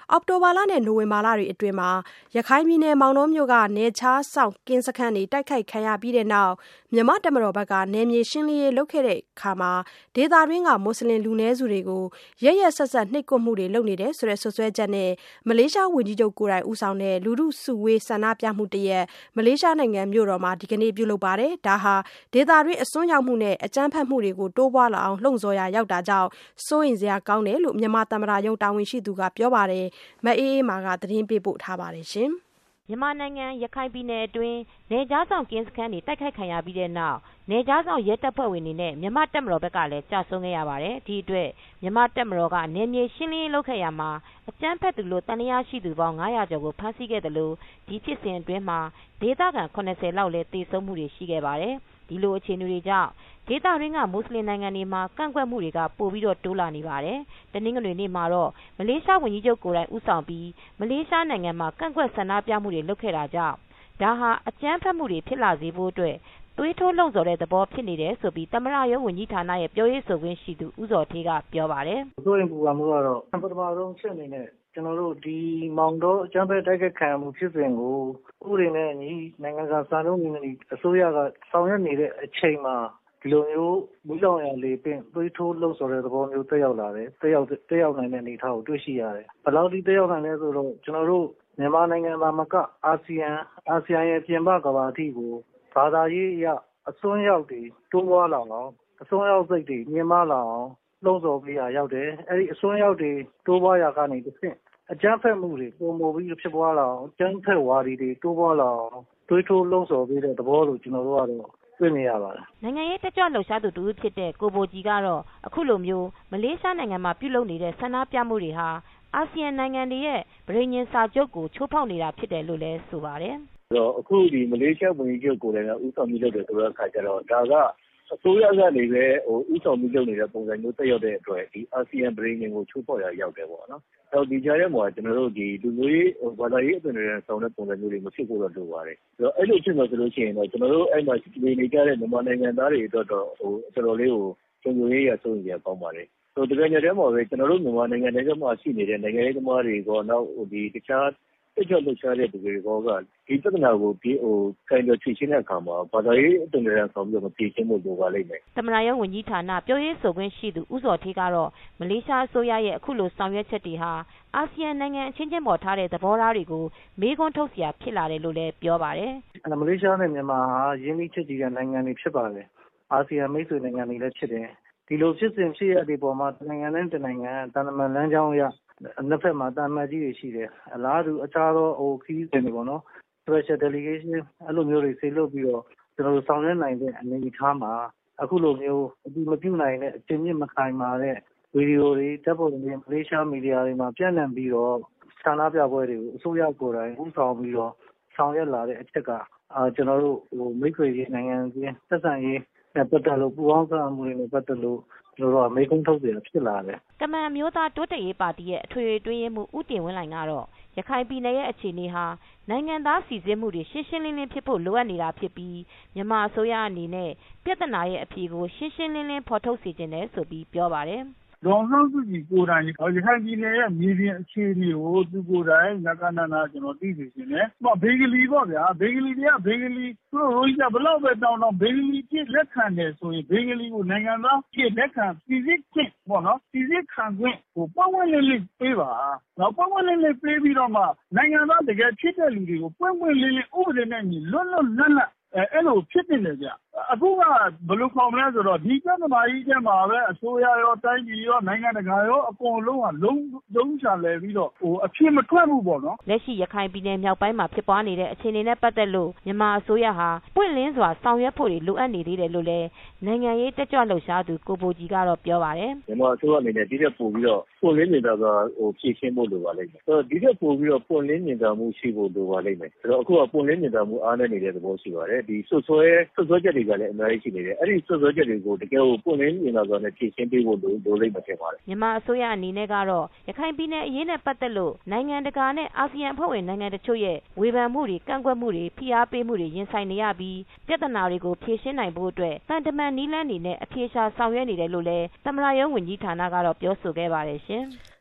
အောက်တိုဘာလနဲ့နိုဝင်ဘာလအတွင်းရခိုင်ပြည်နယ်မောင်တောမြို့ကနယ်ခြားစောင့်ကင်းစခန်းတွေတိုက်ခိုက်ခံရပြီးတဲ့နောက်မြန်မာတပ်မတော်ဘက်ကနယ်မြေရှင်းလင်းရေးလုပ်ခဲ့တဲ့အခါဒေသတွင်းကမွတ်ဆလင်လူနည်းစုတွေကိုရက်ရက်စက်စက်နှိပ်ကွပ်မှုတွေလုပ်နေတယ်ဆိုတဲ့စွပ်စွဲချက်နဲ့မလေးရှားဝန်ကြီးချုပ်ကိုယ်တိုင်ဦးဆောင်တဲ့လူထုစုဝေးဆန္ဒပြမှုတရပ်မလေးရှားနိုင်ငံမြို့တော်မှာဒီကနေ့ပြုလုပ်ပါတယ်။ဒါဟာဒေသတွင်းအစွန်းရောက်မှုနဲ့အကြမ်းဖက်မှုတွေကိုတိုးပွားလာအောင်လှုံ့ဆော်ရာရောက်တာကြောင့်စိုးရိမ်စရာကောင်းတယ်လို့မြန်မာသမ္မတရုံးတာဝန်ရှိသူကပြောပါတယ်။မအေးအေးမာကသတင်းပေးပို့ထားပါတယ်ရှင်။မြန်မာနိုင်ငံရခိုင်ပြည်နယ်အတွင်းနယ်ခြားစောင့်ကင်းစခန်းတွေတိုက်ခိုက်ခံရပြီးတဲ့နောက်နယ်ခြားစောင့်ရဲတပ်ဖွဲ့ဝင်တွေနဲ့မြန်မာတပ်မတော်ဘက်ကလည်းကျဆုံးခဲ့ရပါတယ်။ဒီအတွက်မြန်မာတပ်မတော်ကနယ်မြေရှင်းလင်းရေးလုပ်ခဲ့ရာမှာအကြမ်းဖက်သူလို့သံသယရှိသူပေါင်း900ကျော်ကိုဖမ်းဆီးခဲ့သလိုဒီဖြစ်စဉ်အတွင်းမှာဒေသခံ80လောက်လည်းသေဆုံးမှုတွေရှိခဲ့ပါတယ်။ဒီလိုအခြေအနေတွေကြောင့်ဒေသတွင်းကမွတ်ဆလင်နိုင်ငံတွေမှာကန့်ကွက်မှုတွေကပိုပြီးတိုးလာနေပါတယ်။တနင်္ဂနွေနေ့မှာတော့မလေးရှားဝန်ကြီးချုပ်ကိုယ်တိုင်ဦးဆောင်ပြီးမလေးရှားနိုင်ငံမှာကန့်ကွက်ဆန္ဒပြမှုတွေလုပ်ခဲ့တာကြောင့်ဒါဟာအကြမ်းဖက်မှုတွေဖြစ်လာစေဖို့အတွက်သွေးထိုးလှုံ့ဆော်တဲ့သဘောဖြစ်နေတယ်ဆိုပြီးသမ္မတရုံးဝန်ကြီးဌာနရဲ့ပြောရေးဆိုခွင့်ရှိသူဦးဇော်ဌေးကပြောပါတယ်။စိုးရိမ်ပူပန်မှုကတော့ပထမဆုံးအချက်အနေနဲ့ကျွန်တော်တို့ဒီမောင်တော့အကြမ်းဖက်တိုက်ခိုက်ခံရမှုဖြစ်စဉ်ကိုဥပဒေနဲ့ညီနိုင်ငံကစံနှုန်းညီအစိုးရကဆောင်ရွက်နေတဲ့အချိန်မှာဒီလိုမျိုးမူလောင်ရလေပင်သွေးထိုးလှုပ်ဆော်တဲ့သဘောမျိုးတက်ရောက်လာတယ်တက်ရောက်နိုင်တဲ့အနေအထားကိုတွေ့ရှိရတယ်ဘယ်လောက်ဒီတက်ရောက်နိုင်လဲဆိုတော့ကျွန်တော်တို့မြန်မာနိုင်ငံမှာမကအာဆီယံရဲ့ပြင်ပကမ္ဘာအထိကိုဘာသာရေးအရအစွန်းရောက်တွေတိုးပွားလာအောင်အစွန်းရောက်စိတ်တွေမြင့်မားလာအောင်လှုံ့ဆော်ပေးရရောက်တယ်အဲဒီအစွန်းရောက်တွေတိုးပွားရကနေတစ်ဆင့်အကြမ်းဖက်မှုတွေပုံမပြီးဖြစ်ပွားလာအောင်အကြမ်းဖက်ဝါဒီတွေတိုးပွားလာအောင်တွေးထိုးလှုံ့ဆော်ပေးတဲ့သဘောလို့ကျွန်တော်တို့ကတော့တွေ့နေရပါတယ်နိုင်ငံရေးတက်ကြွလှုပ်ရှားသူတူဖြစ်တဲ့ကိုဘိုကြီးကတော့အခုလိုမျိုးမလေးရှားနိုင်ငံမှာပြုလုပ်နေတဲ့ဆန္ဒပြမှုတွေဟာအာဆီယံနိုင်ငံတွေရဲ့ပဋိညာဉ်စာချုပ်ကိုချိုးဖောက်နေတာဖြစ်တယ်လို့လည်းဆိုပါတယ်အခုဒီမလေးရှားဝန်ကြီးချုပ်ကိုယ်တိုင်ကဦးဆောင်ပြီးလုပ်တယ်ဆိုတဲ့အခါကျတော့ဒါကအစိုးရကနေပဲဦးဆောင်ပြီးလုပ်နေတဲ့ပုံစံမျိုးတက်ရောက်တဲ့အတွက်ဒီအာဆီယံပဋိညာဉ်ကိုချိုးဖောက်ရရောက်တယ်ပေါ့နော်။ဒီကြားထဲမှာကျွန်တော်တို့ဒီလူမျိုးရေးဘာသာရေးအသွင်တွေနဲ့ဆောင်တဲ့ပုံစံမျိုးတွေမဖြစ်ဖို့တော့လိုပါတယ်။အဲ့လိုဖြစ်မှဆိုလို့ရှိရင်တော့ကျွန်တော်တို့အဲ့မှာနေကြတဲ့မြန်မာနိုင်ငံသားတွေအတွက်တော့တော်တော်လေးကိုကြုံကြုံရေးရဆုံးရကောင်းပါတယ်။ဒီကနေ့တည်းမှာပဲကျွန်တော်တို့မြန်မာနိုင်ငံထဲမှာရှိနေတဲ့နိုင်ငံရေးသမားတွေကနောက်ဒီတခြားတက်ကြွလှုပ်ရှားတဲ့သူတွေကဒီပြဿနာကိုကိုင်တွယ်ဖြေရှင်းတဲ့အခါမှာဘာသာရေးအသွင်တွေနဲ့ဆောင်ပြီးတော့ဖြေရှင်းဖို့လိုပါလိမ့်မယ်။သမ္မတရုံးဝန်ကြီးဌာနပြောရေးဆိုခွင့်ရှိသူဦးဇော်ဌေးကတော့မလေးရှားအစိုးရရဲ့အခုလိုဆောင်ရွက်ချက်တွေဟာအာဆီယံနိုင်ငံအချင်းချင်းပေါ်ထားတဲ့သဘောထားတွေကိုမေးခွန်းထုတ်စရာဖြစ်လာတယ်လို့လည်းပြောပါတယ်။မလေးရှားနဲ့မြန်မာဟာရင်းနှီးချစ်ကြည်တဲ့နိုင်ငံတွေဖြစ်ပါတယ်။အာဆီယံမိတ်ဆွေနိုင်ငံတွေလည်းဖြစ်တယ်။ဒီလိုဖြစ်စဉ်ဖြစ်ရတဲ့ပေါ်မှာနိုင်ငံနဲ့တနိုင်ငံတန်တမန်လမ်းကြောင်းအရနှစ်ဖက်မှာတာမတ်ကြီးတွေရှိတယ်အလားတူအခြားသောခရီးစဉ်တွေပေါ့နော် special delegation အဲ့လိုမျိုးတွေဆေလွတ်ပြီးတော့ကျွန်တော်တို့ဆောင်ရွက်နိုင်တဲ့အနေအထားမှာအခုလိုမျိုးအတိမပြုနိုင်တဲ့အချင်းချင်းမခိုင်မာတဲ့ဗီဒီယိုတွေတပ်ပေါ်တွေမလေးရှားမီဒီယာတွေမှာပြန့်နှံ့ပြီးတော့ဆန္ဒပြပွဲတွေကိုအစိုးရကိုယ်တိုင်ဦးဆောင်ပြီးတော့ဆောင်ရွက်လာတဲ့အချက်ကကျွန်တော်တို့မိတ်ဆွေရေးနိုင်ငံချင်းသက်ဆိုင်ရေးနဲ့ပတ်သက်လို့ပူးပေါင်းဆောင်မှုတွေနဲ့ပတ်သက်လို့ကျွန်တော်တို့မေးခွန်းထုတ်နေတာဖြစ်လာတယ်။ကမန်မျိုးသားတိုးတက်ရေးပါတီရဲ့အထွေထွေအတွင်းရေးမှူးဦးတင်ဝင်းလှိုင်ကတော့ရခိုင်ပြည်နယ်ရဲ့အခြေအနေဟာနိုင်ငံသားစီစစ်မှုတွေရှင်းရှင်းလင်းလင်းဖြစ်ဖို့လိုအပ်နေတာဖြစ်ပြီးမြန်မာအစိုးရအနေနဲ့ပြဿနာရဲ့အဖြေကိုရှင်းရှင်းလင်းလင်းဖော်ထုတ်စေချင်တယ်ဆိုပြီးပြောပါတယ်။ဒေါ်အောင်ဆန်းစုကြည်ကိုယ်တိုင်ရခိုင်ပြည်နယ်ရဲ့မြေပြင်အခြေအနေကိုသူကိုယ်တိုင်ငါကနနာကျွန်တော်သိစေချင်တယ်။ဘေဂလီပေါ့ဗျာဘေဂလီတွေကဘေဂလီသူတို့ရိုဟင်ဂျာဘလောက်ပဲတောင်းဘေဂလီပြည့်လက်ခံတယ်ဆိုရင်ဘေဂလီကိုနိုင်ငံသားပြည့်လက်ခံစီစစ်ခွင့်ပေါ့နော်စီစစ်ခံခွင့်ကိုပတ်ဝန်းကျင်လေးပေးပါ။နောက်ပတ်ဝန်းကျင်လေးပေးပြီးတော့မှနိုင်ငံသားတကယ်ဖြစ်တဲ့လူတွေကိုပွင့်ပွင့်လင်းလင်းဥပဒေနဲ့ညီလွတ်လွတ်လပ်လပ်အဲ့လိုဖြစ်နေတယ်ဗျအခုကဘယ်လိုခေါ်မလဲဆိုတော့ဒီပြဿနာကြီးထဲမှာပဲအစိုးရရောတိုင်းပြည်ရောနိုင်ငံတကာရောအကုန်လုံးကလုံးချလဲပြီးတော့အဖြစ်မထွက်ဘူးပေါ့နော်လက်ရှိရခိုင်ပြည်နယ်မြောက်ပိုင်းမှာဖြစ်ပွားနေတဲ့အခြေအနေနဲ့ပတ်သက်လို့မြန်မာအစိုးရဟာပွင့်လင်းစွာဆောင်ရွက်ဖို့လိုအပ်နေသေးတယ်လို့လည်းနိုင်ငံရေးတက်ကြွလှုပ်ရှားသူကိုဘိုကြီးကတော့ပြောပါတယ်မြန်မာအစိုးရအနေနဲ့ဒီထက်ပိုပြီးတော့ပွင့်လင်းမြင်သာစွာဖြည့်ရှင်းဖို့လိုပါလိမ့်မယ်ဒီထက်ပိုပြီးတော့ပွင့်လင်းမြင်သာမှုရှိဖို့လိုပါလိမ့်မယ်ဆိုတော့အခုကပွင့်လင်းမြင်သာမှုအားနည်းနေတဲ့သဘောရှိပါတယ်ဒီစွတ်စွဲချက်တွေကလည်းအများကြီးရှိနေတယ်အဲ့ဒီစွတ်စွဲချက်တွေကိုတကယ်ကိုပွင့်လင်းမြင်သာစွာနဲ့ဖြည့်ရှင်းပေးဖို့လိုလိမ့်မယ်ထင်ပါတယ်မြန်မာအစိုးရအနေနဲ့ကတော့ရခိုင်ပြည်နယ်အရေးနဲ့ပတ်သက်လို့နိုင်ငံတကာနဲ့အာဆီယံအဖွဲ့ဝင်နိုင်ငံတချို့ရဲ့ဝေဖန်မှုတွေကန့်ကွက်မှုတွေဖိအားပေးမှုတွေရင်ဆိုင်နေရပြီးပြဿနာတွေကိုဖြေရှင်းနိုင်ဖို့အတွက်တန်တမန်နည်းလမ်းတွေနဲ့အဖြေရှာဆောင်ရွက်နေတယ်လို့လည်းသမ္မတရုံးဝန်ကြီးဌာနကတော့ပြောဆိုခဲ့ပါတယ်ရှင်